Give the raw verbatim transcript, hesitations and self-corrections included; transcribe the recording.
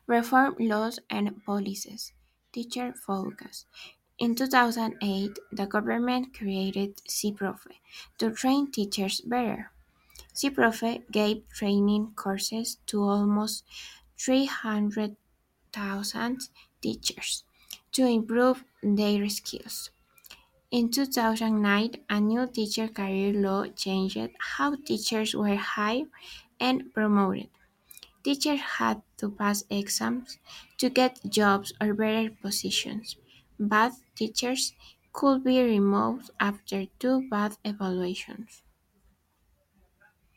Reform laws and policies. Teacher focus. In two thousand eight, the government created CIPROFE to train teachers better. CIPROFE gave training courses to almost three hundred thousand teachers to improve their skills. In two thousand nine, a new teacher career law changed how teachers were hired and promoted. Teachers had to pass exams to get jobs or better positions. Bad teachers could be removed after two bad evaluations.